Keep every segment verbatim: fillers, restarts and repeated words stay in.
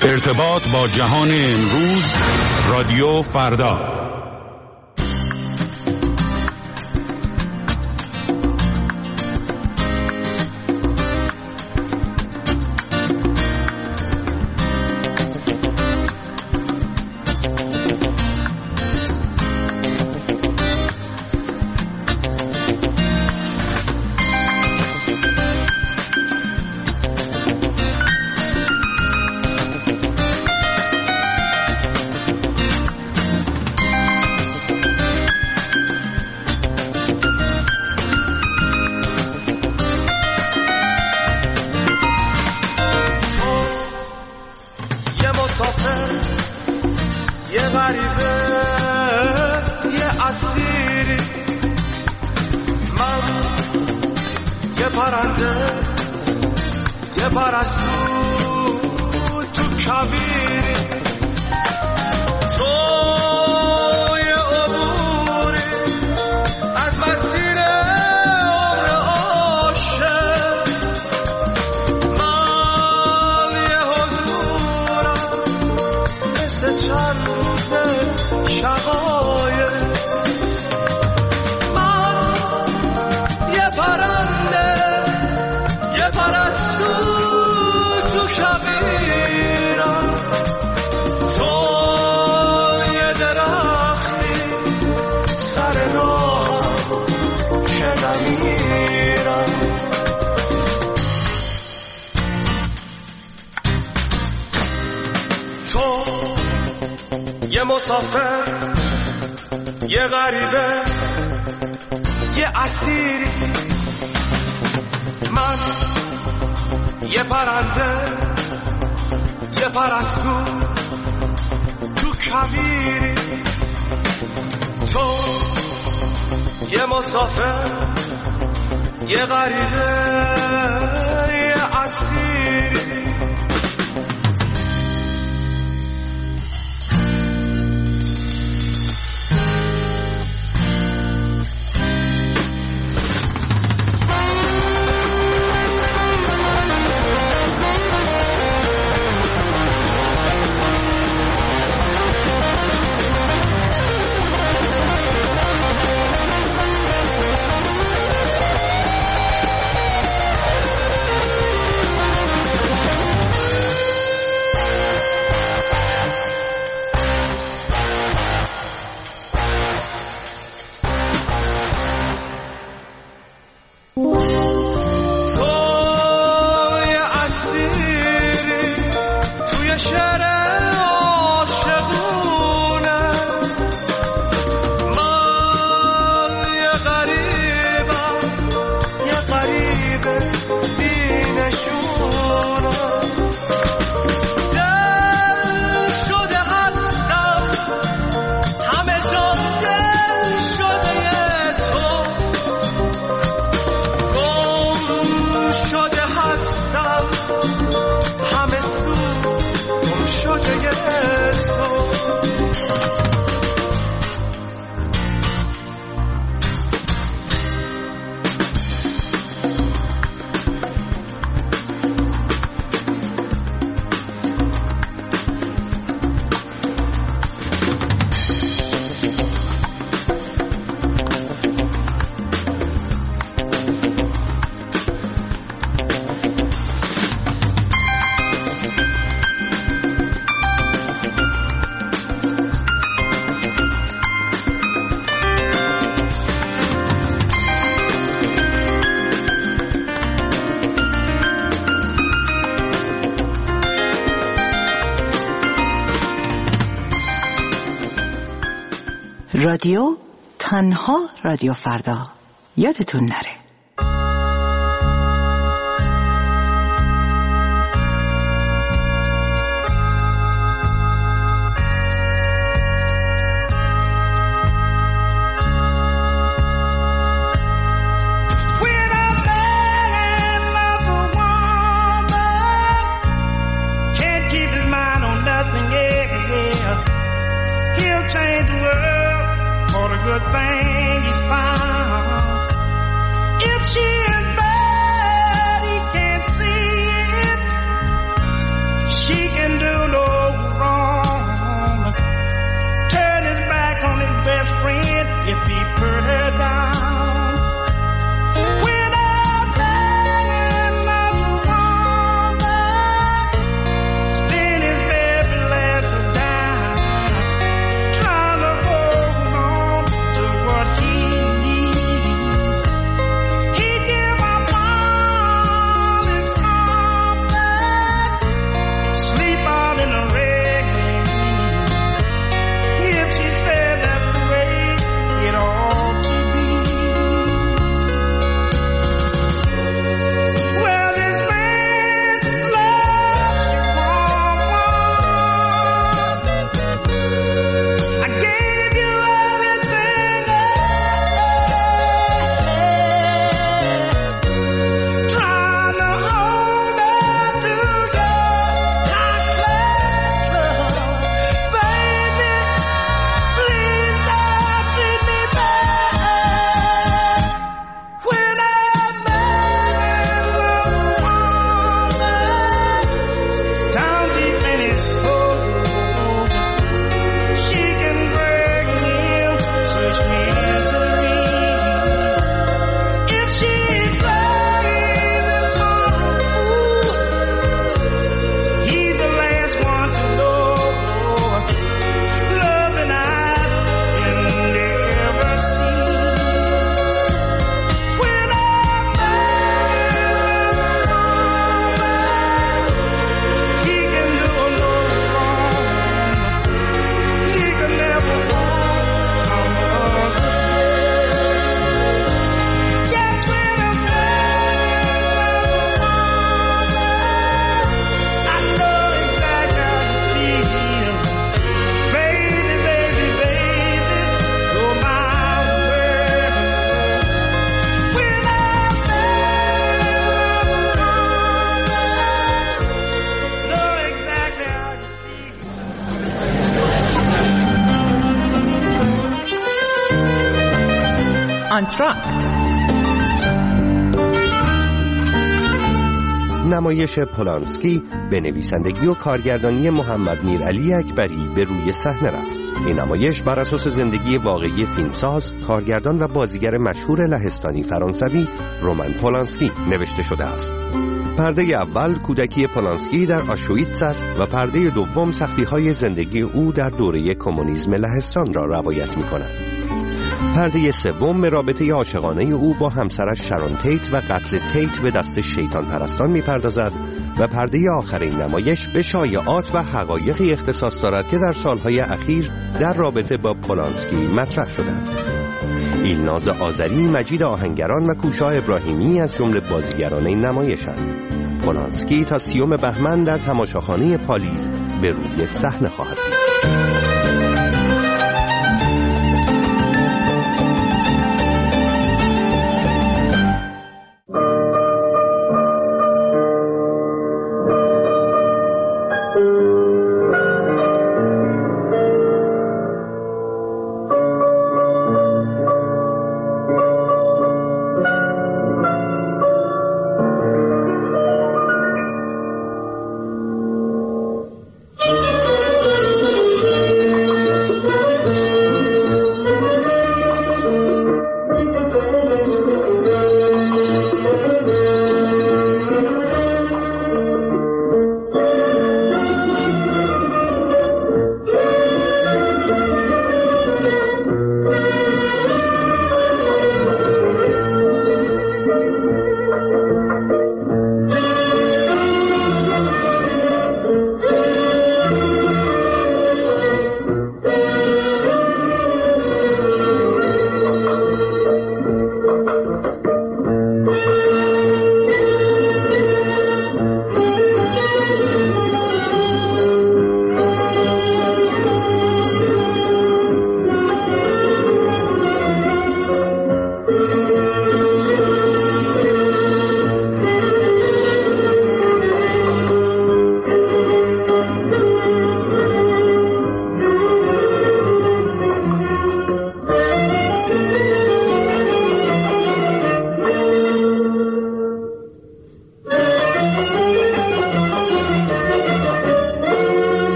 ارتباط با جهان امروز، رادیو فردا. یه مسافر، یه غریبه، یه اسیری، من یه پرنده، یه پرستو تو کویری. تو یه مسافر، یه غریبه، یه اسیری. رادیو تنها رادیو فردا، یادتون نره. Good thing he's found. If she is bad, he can't see it. She can do no کانترکت. نمایش پولانسکی به نویسندگی و کارگردانی محمد میرعلی اکبری به روی صحنه رفت. این نمایش بر اساس زندگی واقعی فیلمساز، کارگردان و بازیگر مشهور لهستانی فرانسوی رومن پولانسکی نوشته شده است. پرده اول کودکی پولانسکی در آشویتس است و پرده دوم سختی‌های زندگی او در دوره کمونیسم لهستان را روایت می‌کند. پرده سوم رابطه عاشقانه او با همسرش شارون تیت و قتل تیت به دست شیطان پرستان می‌پردازد و پرده آخر این نمایش به شایعات و حقایقی اختصاص دارد که در سالهای اخیر در رابطه با پولانسکی مطرح شدند. ایلناز آذری، مجید آهنگران و کوشا ابراهیمی از جمله بازیگران این نمایشند. پولانسکی تا سیوم بهمن در تماشاخانه پالیز به روی صحنه خواهد بود.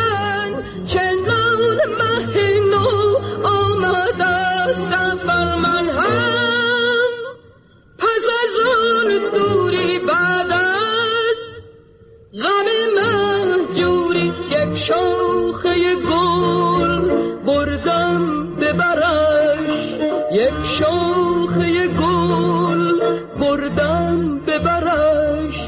Farma غم مهجوری یک شاخه گل بردم ببرش، یک شاخه گل بردم ببرش.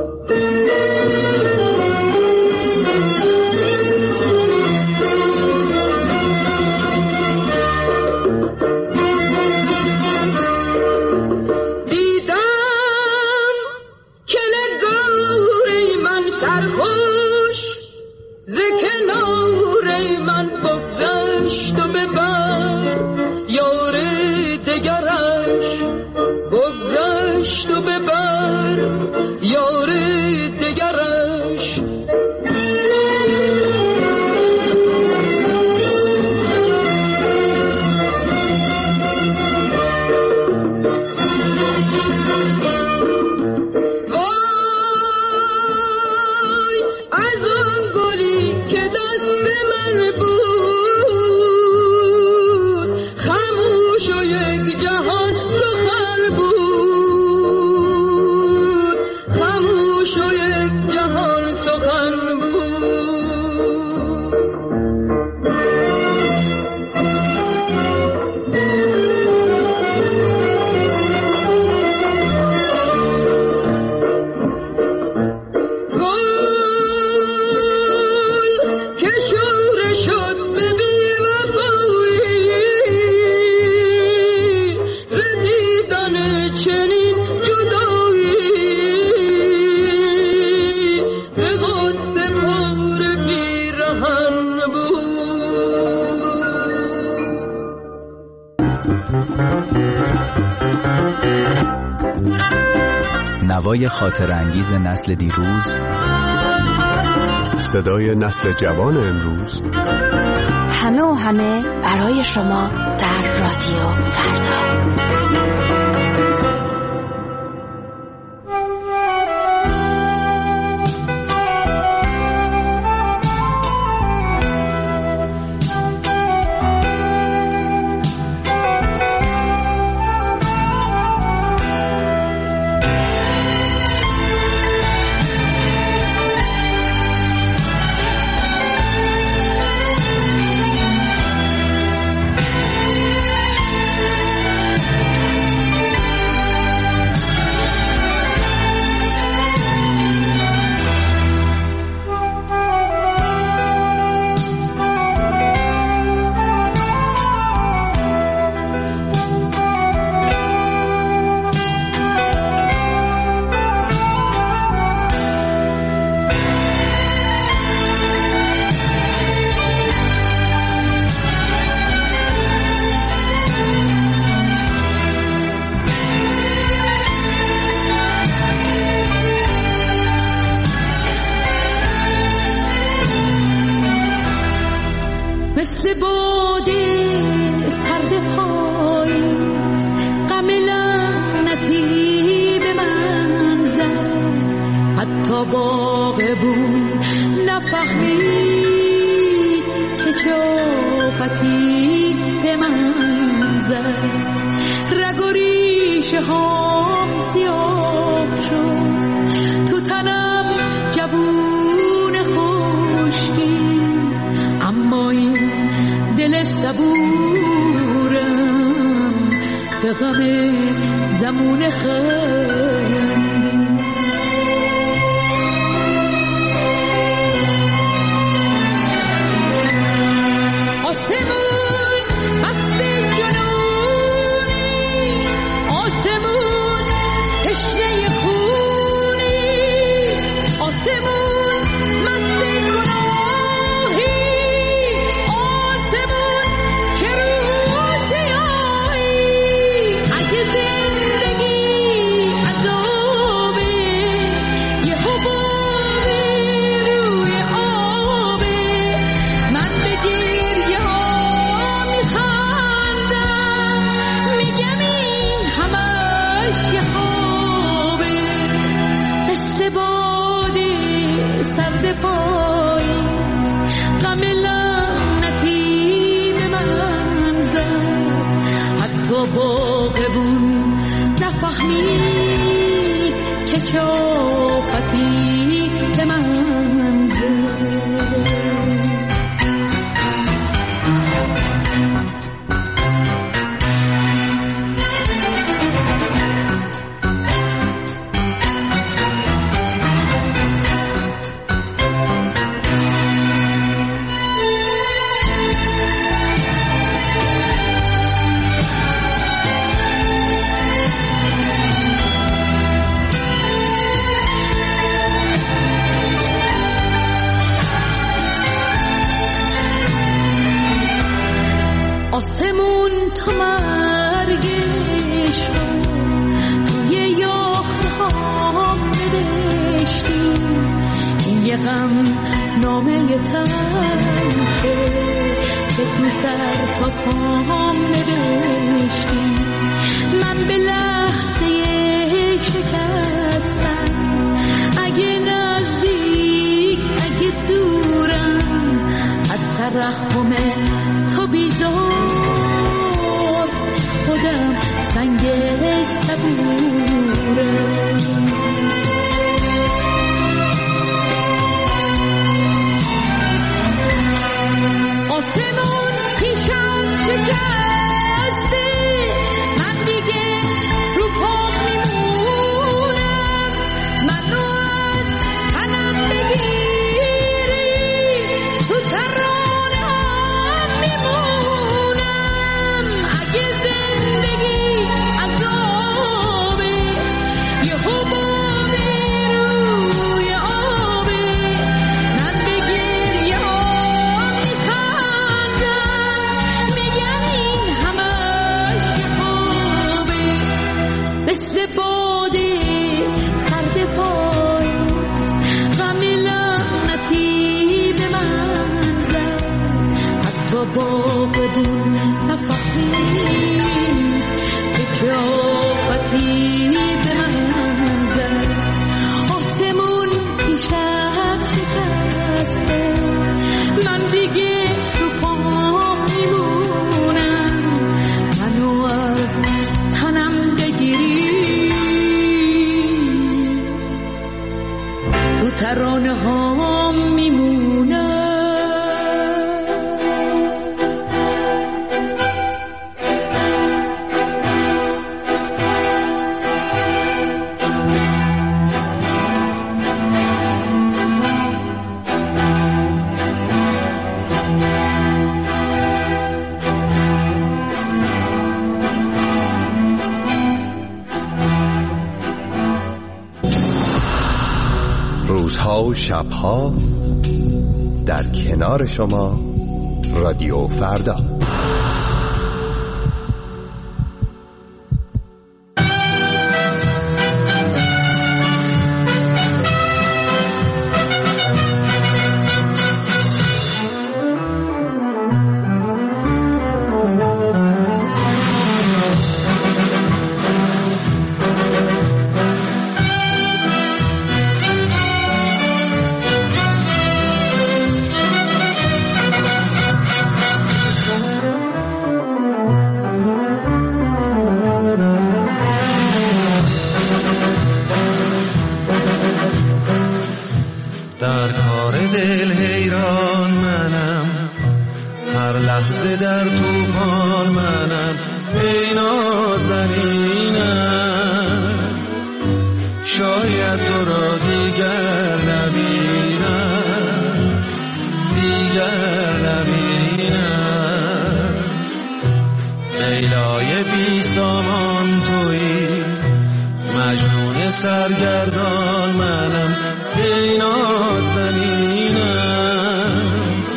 نوای خاطر انگیز نسل دیروز، صدای نسل جوان امروز، همه و همه برای شما در رادیو فردا. زندگی از تو مرگش رو توی یاخته ها نداشتی، یه غم نامه تنکه که تو سر تا پام نوشتی. من به لحظه شکستم، اگه نزدیک اگه دورم، از ترحم تو بیزار خودم سنگ صبورم. آسمون پیشم شکسته، من دیگه رو پام میمونم، منو از تنم بگیری تو ترانه هم میمونم. اگه زندگی عذابه یه حبابی روی آبه، من به گریه ها میخندم، میگم این همش یه خوابه. مثل باده سرد پاییز غم لعنتی به من زد، حتی باغبون نفهمید که آفتی به من زد. آسمون پیشت شکسته، من دیگه رو پام میمونم، منو از تنم بگیری تو ترانه هام میمونم. روزها و شبها در کنار شما رادیو فردا. در کار دل حیران منم، هر لحظه در طوفان منم. ای نازنینم شاید تو را دیگر نبینم، دیگر نبینم. لیلای بی سامان تویی، مجنون سرگردان منم. ای نازنینم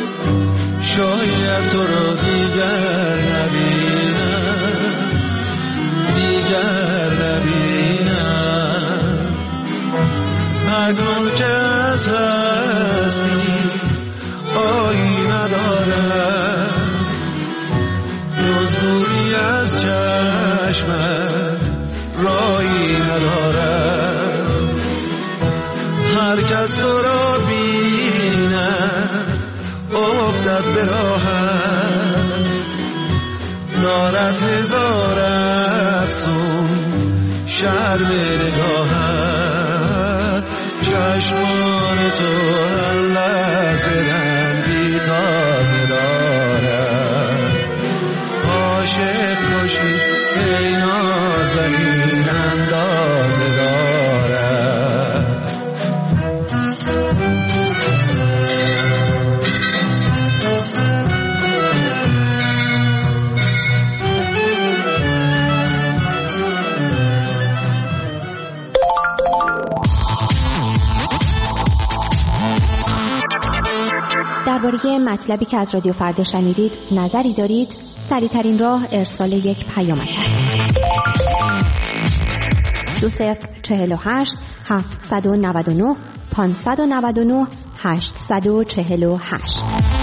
شاید تو رو دیگر نبینم، دیگر نبینم. مگنون که از هستی آیی ندارم، جز دوری از چشمت رایی ندارم. هر کس تو را بیند افتد به راهت، دارد هزار افسون شرم نگاهت. چشمان تو هر لحظه رنگی تازه دارد. عاشق کشی ای نازنین اندازه دارد. درباره مطلبی که از رادیو فردا شنیدید نظری دارید؟ سریع‌ترین راه ارسال یک پیامک است. دو صفر چهل و هشت هفتصد و نود و نه پانصد و نود و نه هشتصد و چهل و هشت.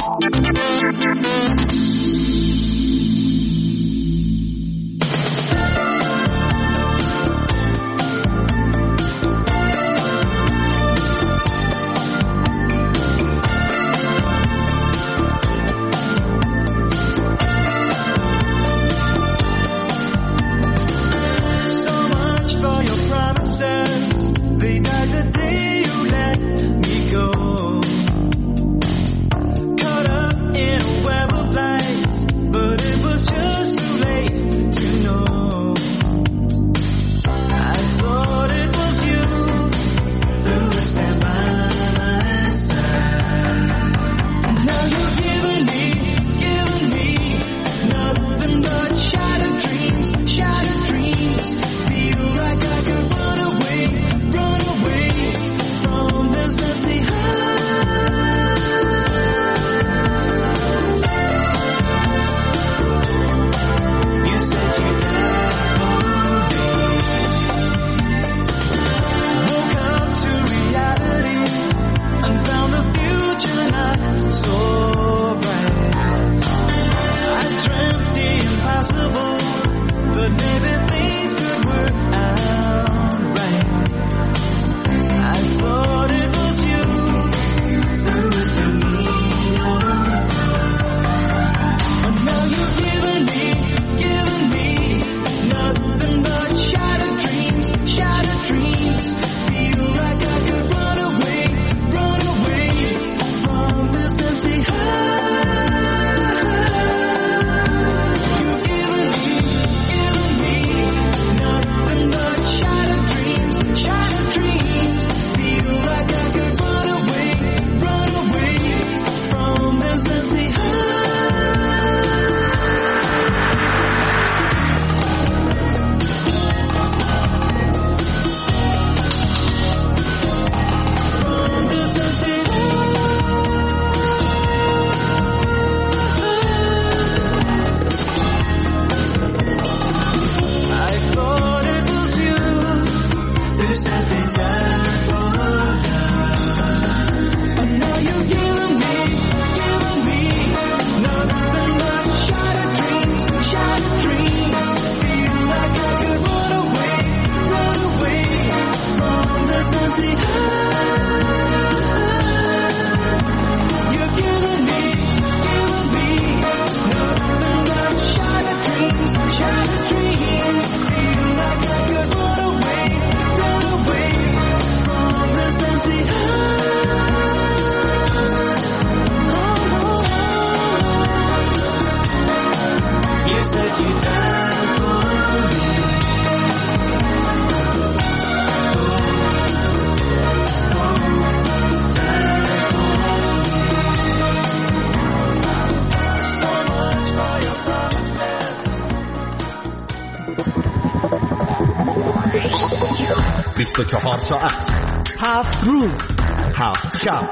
بیست و چهار ساعت، هفت روز، هفت شب،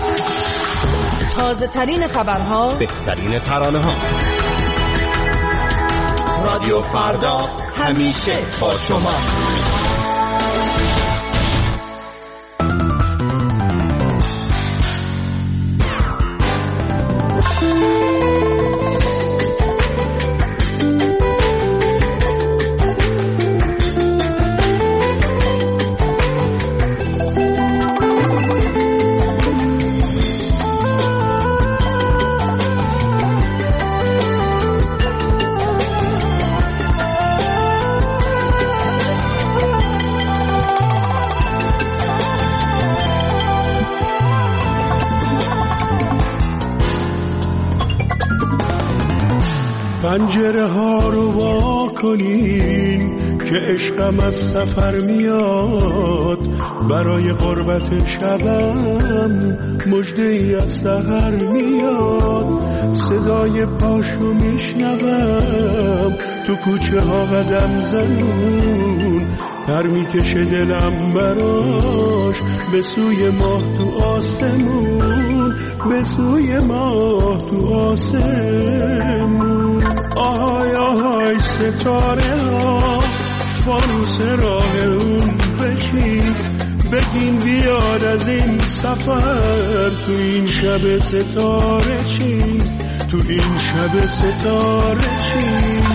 تازه ترین خبرها، بهترین ترانه ها. رادیو فردا همیشه با شماست. پنجره ها رو وا کنین که عشقم از سفر میاد، برای قربت شبم مژده ای از سحر میاد، صدای پاشو میشنوم تو کوچه ها قدم زنون، پر میکشه دلم براش به سوی ماه تو آسمون، به سوی ماه تو آسمون. آهای آهای ستاره ها فانوس راه اون بشین بگین بیاد از این سفر تو این شب ستاره چین تو این شب ستاره چین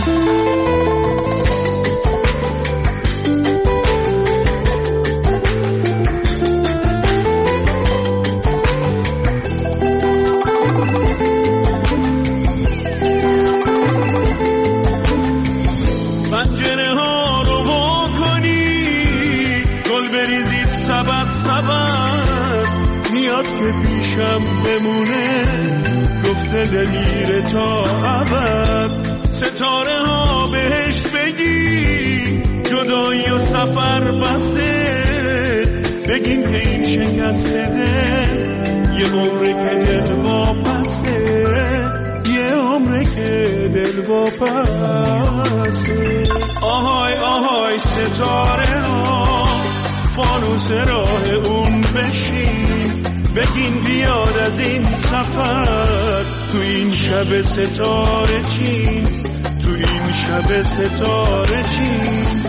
که پیشم بمونه گفته دلیر تا ابد ستاره ها بهش بگی جدایی و سفر بسه بگین که این شکست دل یه عمره که دل واپسه یه عمره که دل واپسه آهای آهای ستاره ها فانوس راه اون بشین بگین بیاد از این سفر تو این شب ستاره چین تو این شب ستاره چین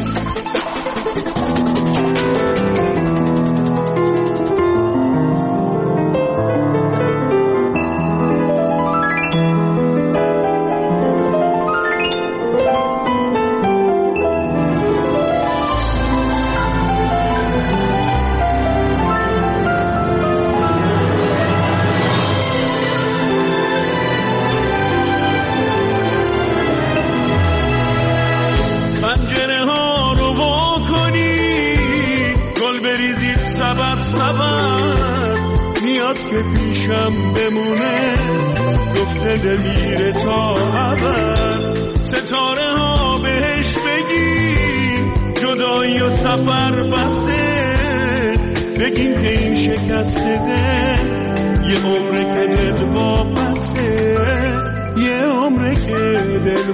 که پیشم بمونه گفته دلیر تا ابد ستاره ها بهش بگین جدایی و سفر بسته بگین که این شکست دل یه عمره که دل واپسه یه عمره که دل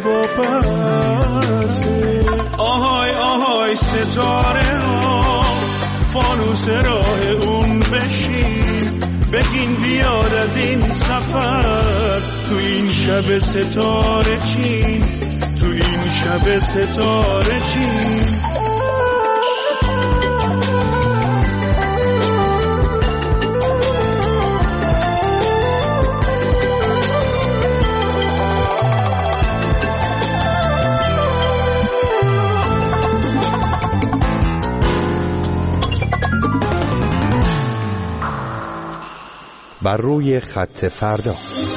واپسه آهای آهای ستاره ها فانوس راه اون بشین بگین بیاد از این سفر تو این شب ستاره چین تو این شب ستاره چین بر روی خط فردا.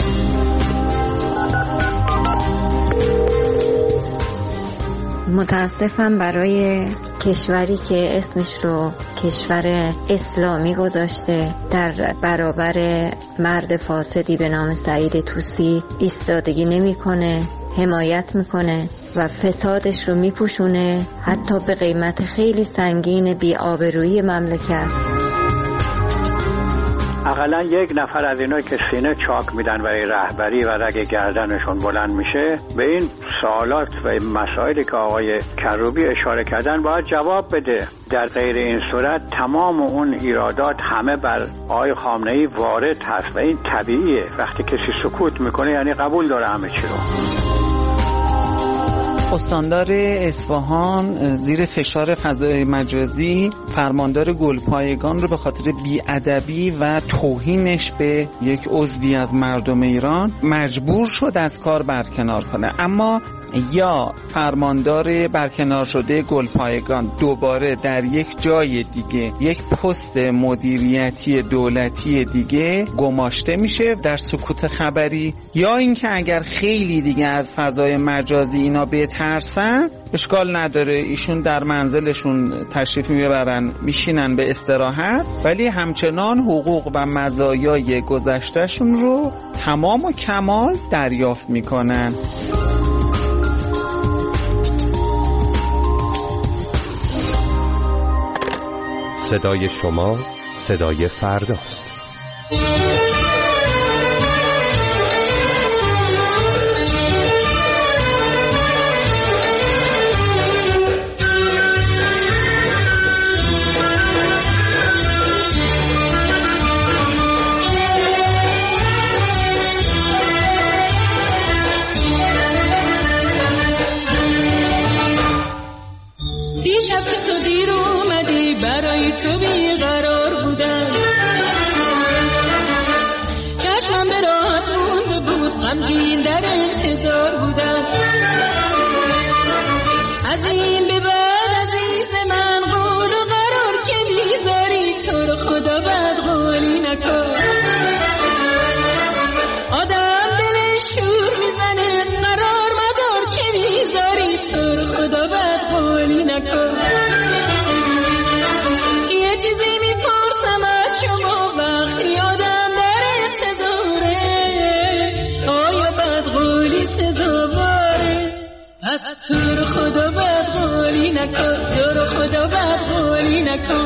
متاسفم برای کشوری که اسمش رو کشور اسلامی گذاشته در برابر مرد فاسدی به نام سعید طوسی ایستادگی نمی‌کنه، حمایت میکنه و فسادش رو میپوشونه حتی به قیمت خیلی سنگین بی‌آبرویی مملکت. اقلا یک نفر از اینا که سینه چاک میدن برای رهبری و رگ گردنشون بلند میشه به این سوالات و مسائلی که آقای کروبی اشاره کردن باید جواب بده. در غیر این صورت تمام اون ایرادات همه بر آقای خامنه‌ای وارد هست و این طبیعیه. وقتی کسی سکوت میکنه یعنی قبول داره همه چی رو. استاندار اصفهان زیر فشار فضای مجازی فرماندار گلپایگان رو به خاطر بی‌ادبی و توهینش به یک عضوی از مردم ایران مجبور شد از کار برکنار کنه. اما یا فرماندار برکنار شده گلپایگان دوباره در یک جای دیگه یک پست مدیریتی دولتی دیگه گماشته میشه در سکوت خبری، یا اینکه اگر خیلی دیگه از فضای مجازی اینا بترسن اشکال نداره ایشون در منزلشون تشریف میبرن میشینن به استراحت، ولی همچنان حقوق و مزایای گذشتهشون رو تمام و کمال دریافت میکنن. صدای شما صدای فرداست. غمگین در انتظار بودم. از این به بعد عزیز من قول و قرار که میذاری تو رو خدا بد قولی نکن. آدم دلش شور میزنه قرار مدار که میذاری تو رو خدا بد قولی نکن. یه چیزی میپرسم از شما وقتی آدم در انتظاره، آیا بد قولی سزاواره؟ پس تو رو خدا بد قولی نکن، تو رو خدا بد قولی نکن.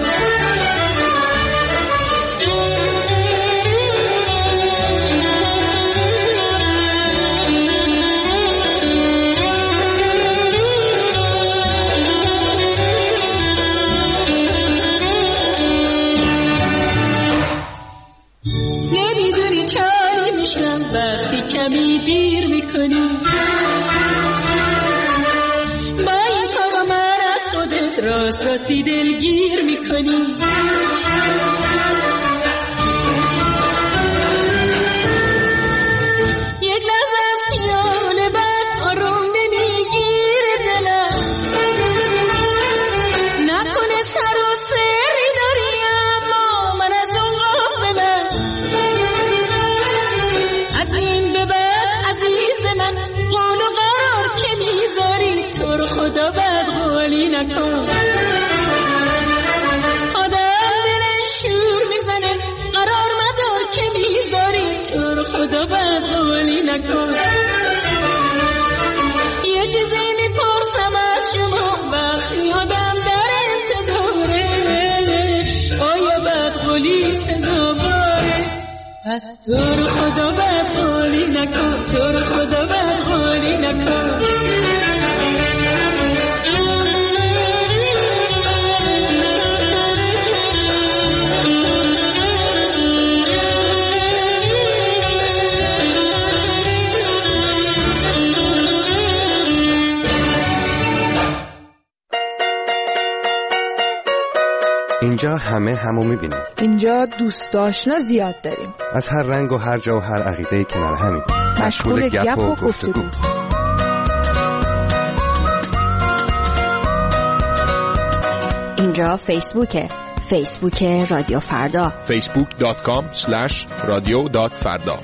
نمیدونی چاری میشم وقتی کمی دیر میکنی. راست راستی دلگیر میکنی. یک لحظه از خیال بد آروم نمیگیره دلم. نکنه سر و سری داری اما من از اون غافلم. از این به بعد عزیز من قول و قرار که میذاری تو رو خدا بد قولی نکن. خدا بد قولی نکن. یه چیزی میپرسم از شما وقتی آدم در انتظاره، آیا بد قولی سزاواره؟ پس تو رو خدا بد قولی نکن، تو رو خدا بد قولی نکن. اینجا همه همو میبینیم. اینجا دوست آشنا زیاد داریم. از هر رنگ و هر جا و هر عقیده کنار همیم. مشغول گپ و گفتگو. اینجا فیسبوکه. فیسبوک رادیو فردا. فیسبوک دات کام اسلش رادیو دات فردا.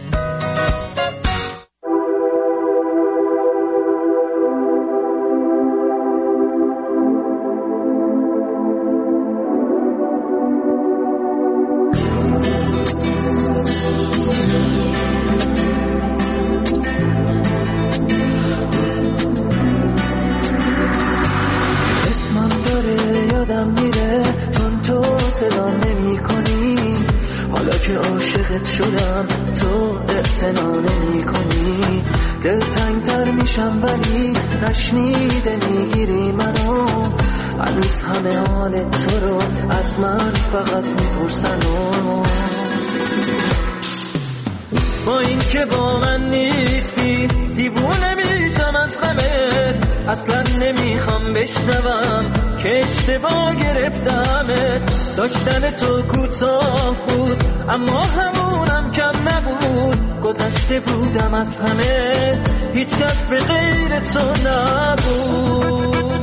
شدم تو اعتنا نمی کنی. دل تنگ تر میشم ولی نشنیده میگیری منو. هنوز همه حال تو رو از من فقط میپرسن. با این که با من نیستی دیوونه میشم از غمت. اصلا نمیخوام بشنوم که اشتباه گرفتمت. داشتن تو کوتاه بود اما همونم کم نبود. گذشته بودم از همه هیچ کس به غیر تو نبود.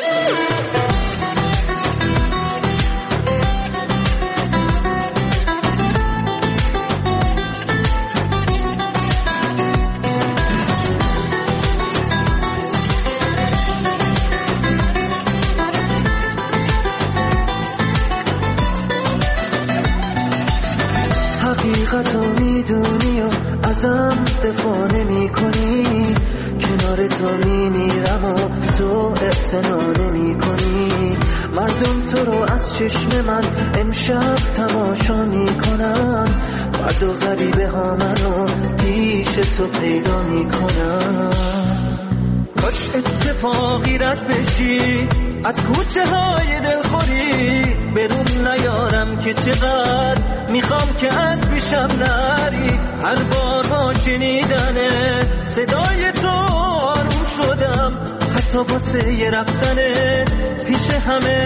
حقیقتو میدونی و ازم دفاع نمی کنی. کنار تو میمیرم و تو اعتنا نمی کنی. مردم تو رو از چشم من امشب تماشا میکنن. فردا غریبه ها منو پیش تو پیدا میکنن. کاش اتفاقی رد بشی از کوچه های دلخوری. بدون نیارم که چقدر میخوام که از پیشم نری. هر بار با شنیدن صدای تو آروم شدم. حتی واسه یه رفتن پیش همه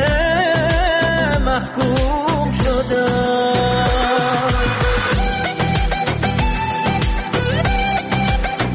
محکوم شدم.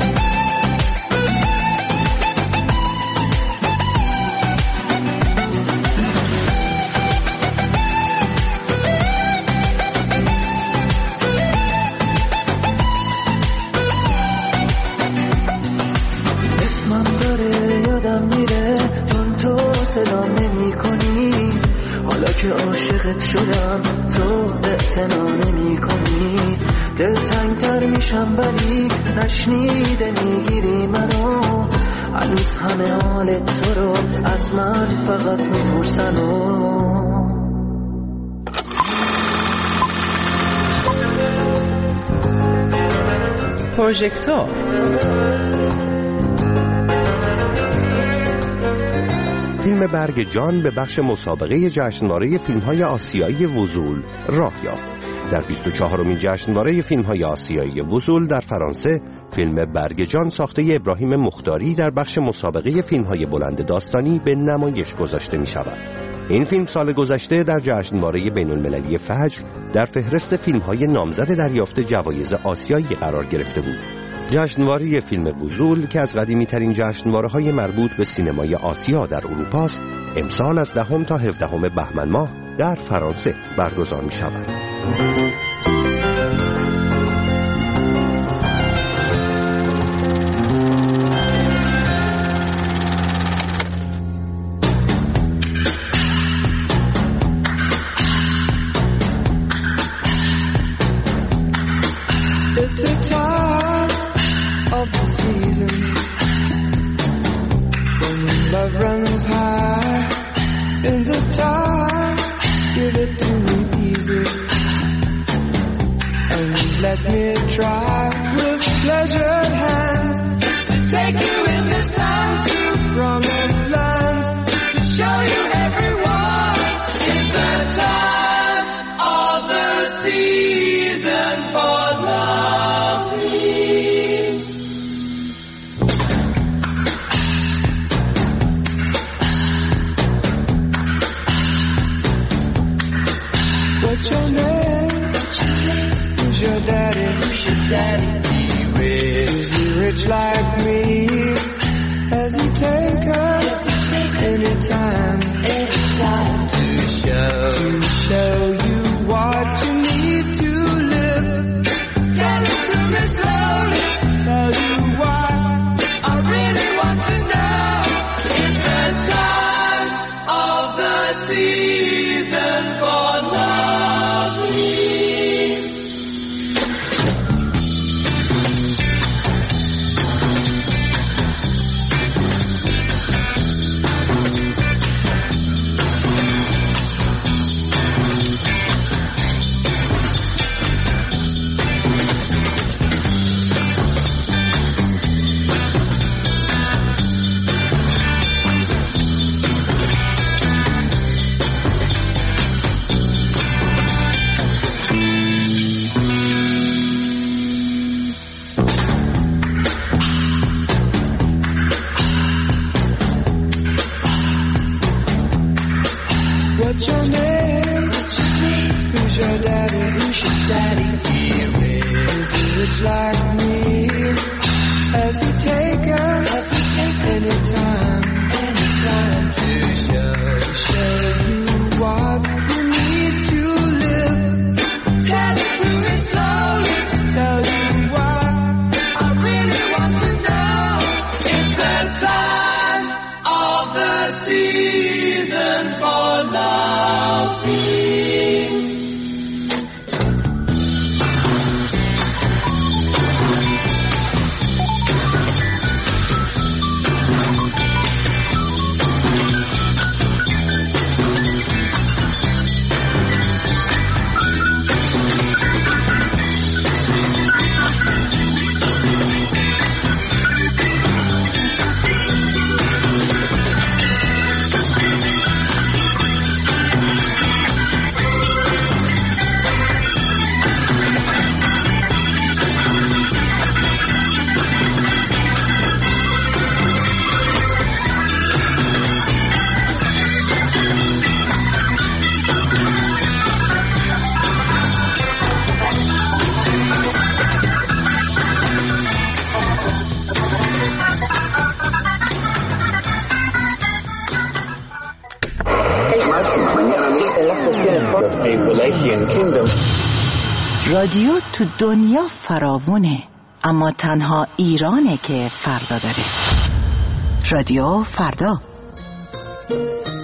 صدام نمی کنی، حالا که عاشقت شدم تو اعتنا نمی کنی. دلتنگ تر میشم ولی نشنیده میگیری منو، هنوز همه حال تو رو از من فقط میپرسن. پروژکتور فیلم برگ جان به بخش مسابقه جشنواره فیلم‌های آسیایی وزول راه یافت. در بیست و چهارمین جشنواره فیلم‌های آسیایی وزول در فرانسه، فیلم برگ جان ساخته ابراهیم مختاری در بخش مسابقه فیلم‌های بلند داستانی به نمایش گذاشته می‌شود. این فیلم سال گذشته در جشنواره بین‌المللی فجر در فهرست فیلم‌های نامزد دریافت جوایز آسیایی قرار گرفته بود. جشنواره فیلم وزول که از قدیمی‌ترین جشنواره‌های مربوط به سینمای آسیا در اروپا است، امسال از دهم تا هفدهم بهمن ماه در فرانسه برگزار می‌شود. Love runs high in this time, give it to me easy and let me try with pleasured hands to take you in this time to promised lands, to show you everyone in the time of the season for loving. What's your name? Who's your daddy? Who's your daddy? He rich. Is he rich like me? Has he take us anytime? Anytime to show to show you what you need to live. Tell it to me slowly. Tell you what I really want to know. It's the time of the season for love. What's your name? Who's your daddy? Who's your daddy? He rich. Is he rich like me? Has he taken Has he taken anytime? Anytime to show to show you what you need to live. Tell it to me slowly. Tell you what I really want to know. It's the time of the season for loving. رادیو تو دنیا فراوونه، اما تنها ایرانه که فردا داره. رادیو فردا.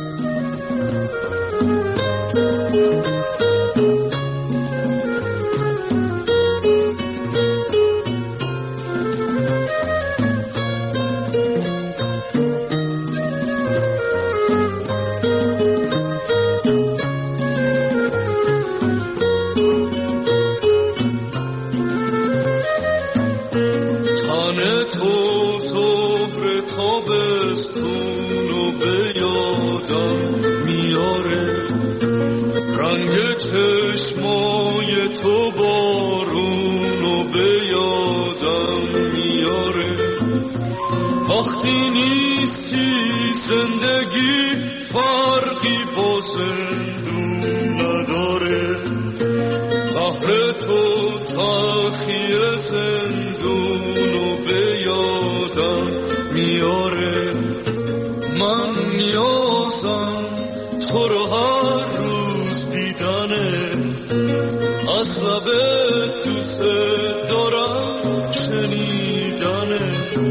من تو ظهر تابستونو به یادم میاره، رنگ چشمای تو بارونو به یادم میاره. وقتی نیستی زندگی فرقی با زندون نداره، قهر تو تلخی زندونو به یادم میاره. من نیازم تو رو هر روز دیدنه، از لب دوست دارم شنیدنه.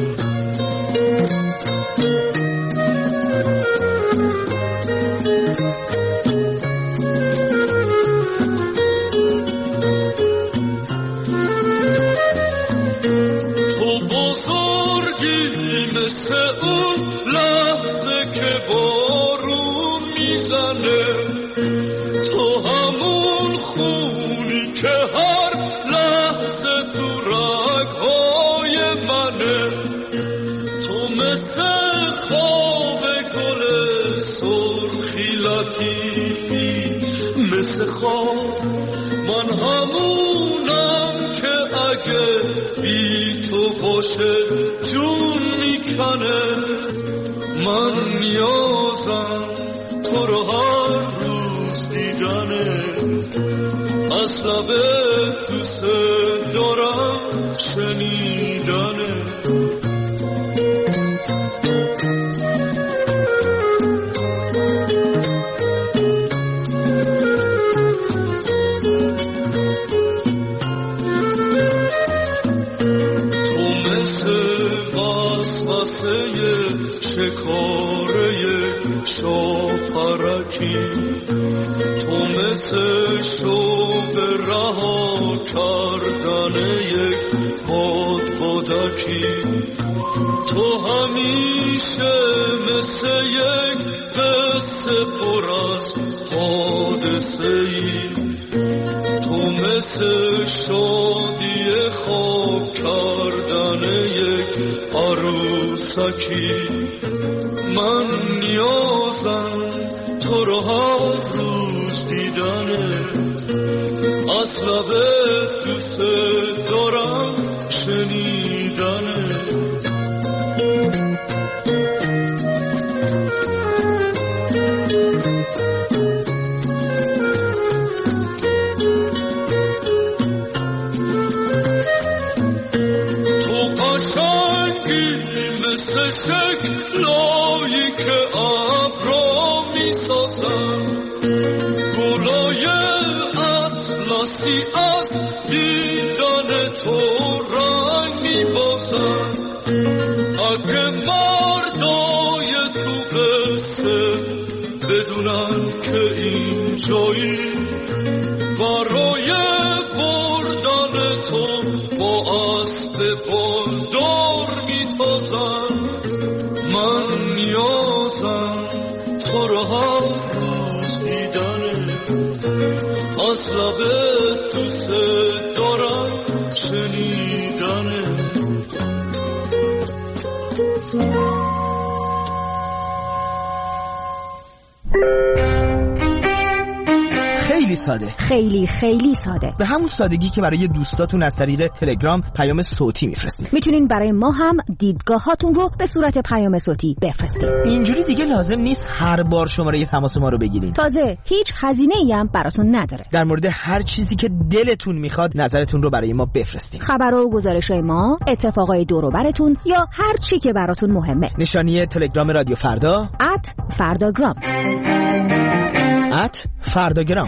تو بزرگی مثل اون لحظه که بارون میزنه، تو همون خونی که هر لحظه تو رگهای منه. تو مثل خواب گل سرخی لطیفی، مثل خواب من همونم که اگه بی تو باشه جون میکنه. من نیازم تو رو هر روز دیدنه، از لب دوست دارم شنیدنه. شکاره شاپرکی، تو مثل شوق رها کردن یک بادبادکی. تو همیشه مثل یک قصه پر از حادثه ای، تو مثل شادی خواب کردن یک عروسکی. من نیازم تو رو هر روز دیدنه، از لب دوست دارم شنیدنه. مثل شکلایی که ابرا میسازن، گلای اطلسی از دیدن تو رنگ میبازن. اگه مردای تو قصه بدونن که این جایی برای بردن تو با اسب بلدار میتازن. من نیازم تو رو هر روز دیدنه، از لب دوست دارم شنیدنه. خیلی ساده، خیلی خیلی ساده، به همون سادگی که برای دوستاتون از طریق تلگرام پیام صوتی میفرستید. میتونین برای ما هم دیدگاهاتون رو به صورت پیام صوتی بفرستید. اینجوری دیگه لازم نیست هر بار شماره تماس ما رو بگیرین. تازه هیچ هزینه‌ای هم براتون نداره. در مورد هر چیزی که دلتون میخواد نظرتون رو برای ما بفرستید. خبر و گزارش‌های ما، اتفاقای دور و براتون یا هر چی که براتون مهمه. نشانی تلگرام رادیو فردا ات فرداگرام ات فرداگرام.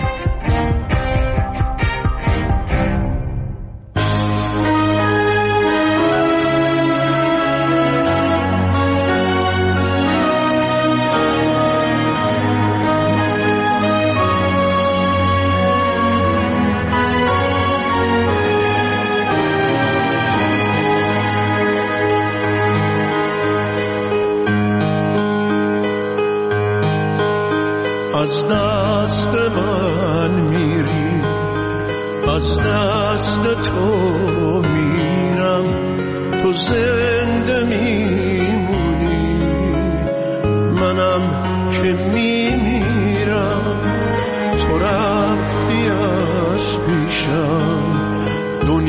از دست من میری، از دست تو میرم، تو زنده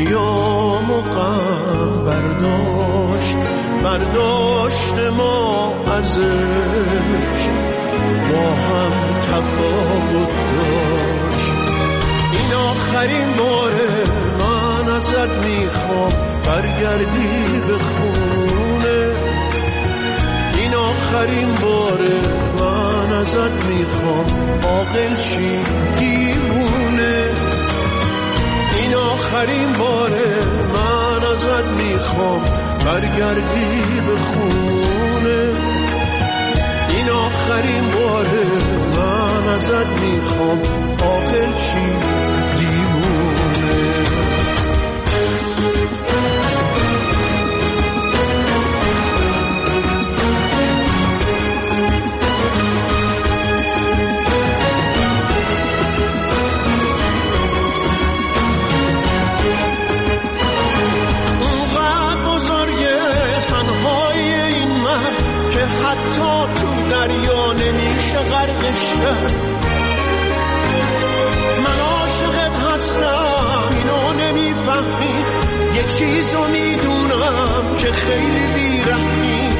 دنیا مقام برداشت برداشت ما ازش با هم تفاوت داشت. این آخرین باره من ازت میخوام برگردی به خونه. این آخرین باره من ازت میخوام عاقل شی دیوونه. این آخرین باره من ازت میخوام برگردی به خونه. این آخرین باره من ازت میخوام عاقل شی دیوونه. حتی تو دریا نمیشه غرقش کرد. من عاشقت هستم اینو نمیفهمی. یک چیزو میدونم که خیلی بیرحمی.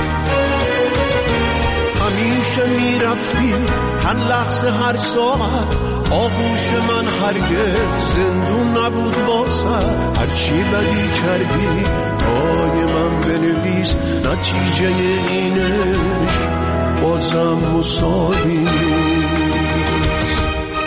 همیشه میرفتی هر لحظه هر ساعت. آغوش من هرگز زندون نبود واسه. هرچی بدی کردی پای من بنویس. نتیجه اینش بازم مساوی نیست.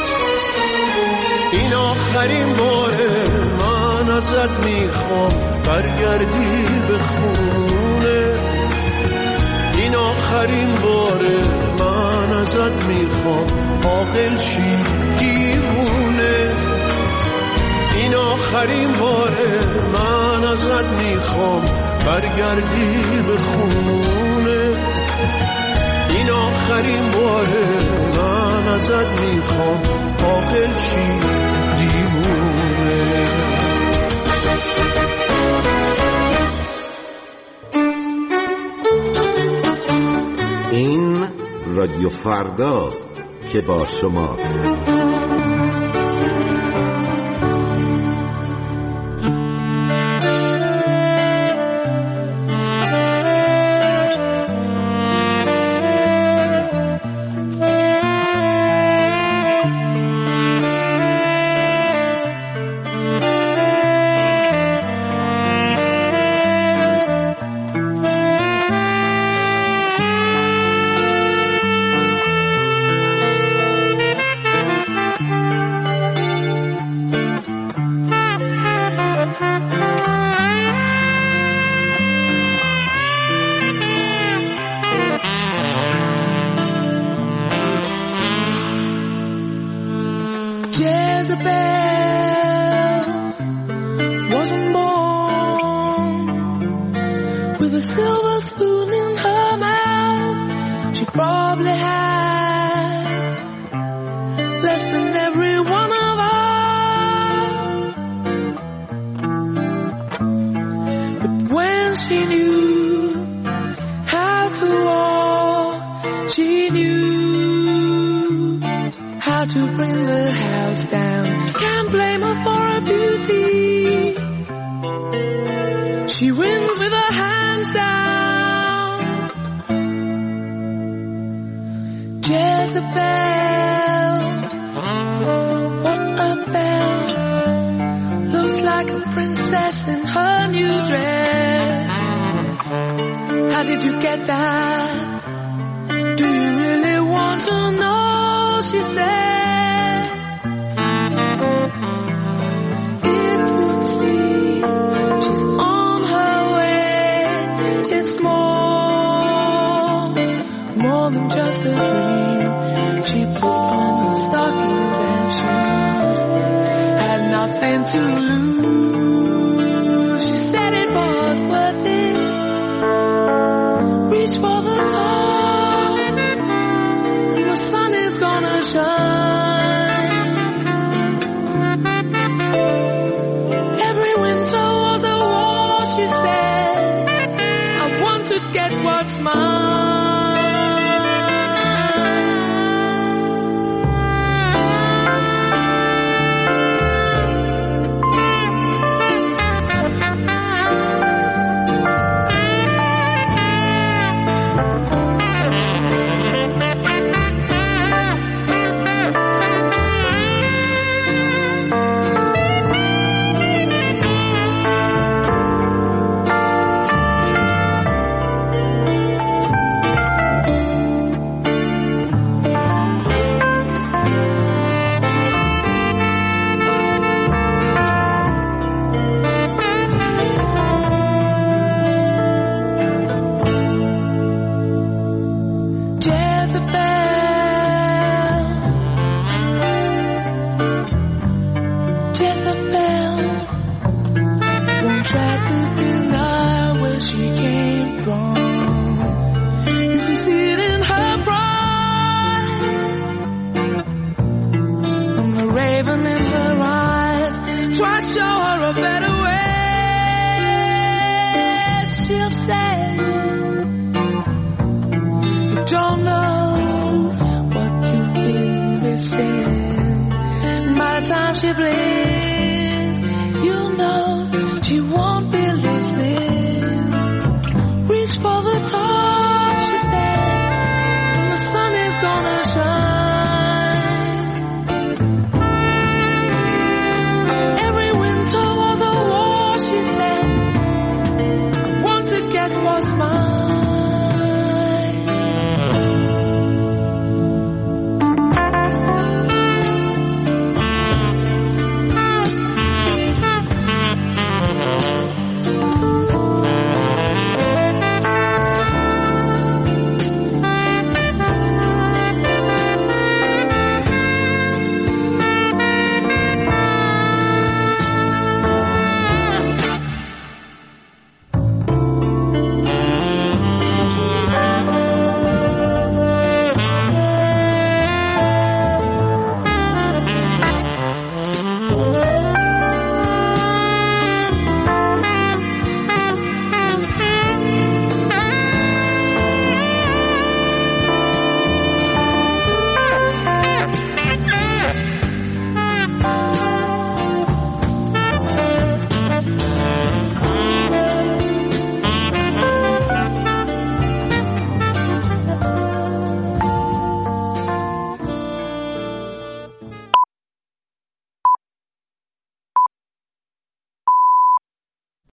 این آخرین باره من ازت میخوام برگردی به خونه. این آخرین باره من ازت میخوام عاقل شی دیوونه. این آخرین باره من ازت میخوام برگردی به خونه. این آخرین باره من ازت میخوام عاقل شی دیوونه. این رادیو فرداست که با شماست. Reach for the top, and the sun is gonna shine. try to show her a better way. She'll say, you don't know what you've been missing. And by the time she blinks, you know she won't be listening. Reach for the top, she said, and the sun is gonna shine. Every winter was a war, she said. I want to get what's